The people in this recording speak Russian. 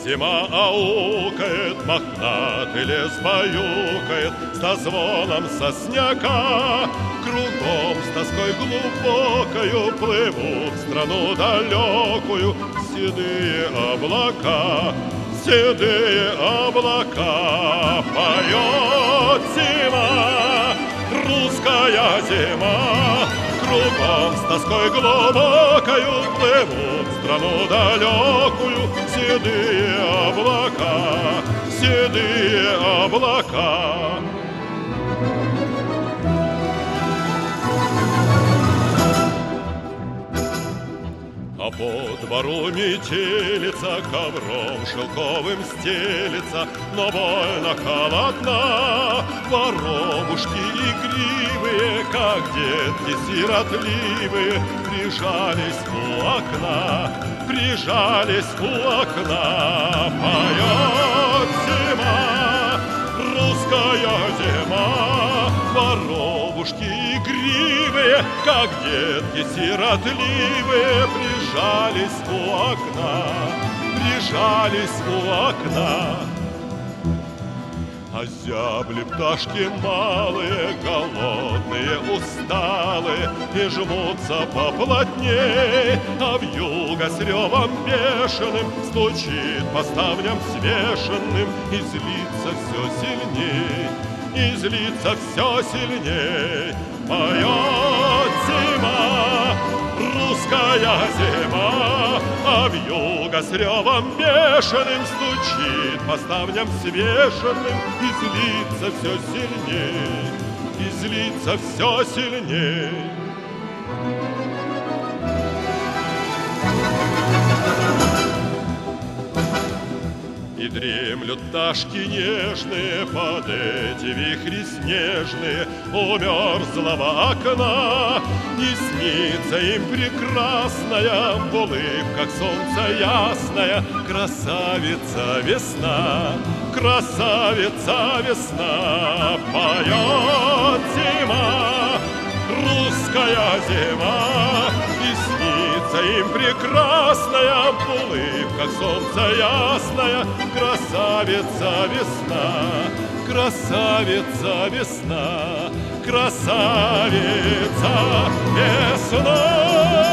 Зима аукает, мохнатый лес баюкает с дозвоном сосняка. Кругом с тоской глубокою плывут в страну далекую седые облака. Седые облака поет зима, русская зима. Кругом с тоской глубокою плывут в страну далекую седые облака, седые облака. А по двору метелица, ковром шелковым стелится, но больно холодна. Воробушки игривые, как детки сиротливые, прижались у окна, прижались у окна. Поет зима, русская зима, воробушки игривые, как детки сиротливые, прижались у окна, прижались у окна. А зябли пташки малые, голодные, усталые, и жмутся поплотней, а вьюга с ревом бешеным стучит по ставням свешенным, и злится все сильней, и злится все сильней. Поет зима, русская зима, а вьюга с ревом бешеным стучит по ставням свешенным, и злится все сильней, и злится все сильней. И дремлют пташки нежные под эти вихри снежные у мерзлого окна. И снится им прекрасная, в улыбках солнца ясная, красавица весна, красавица весна. Поет зима, русская зима, и снится им прекрасная, в улыбках солнца ясная, красавица весна, красавица весна, красавица весна.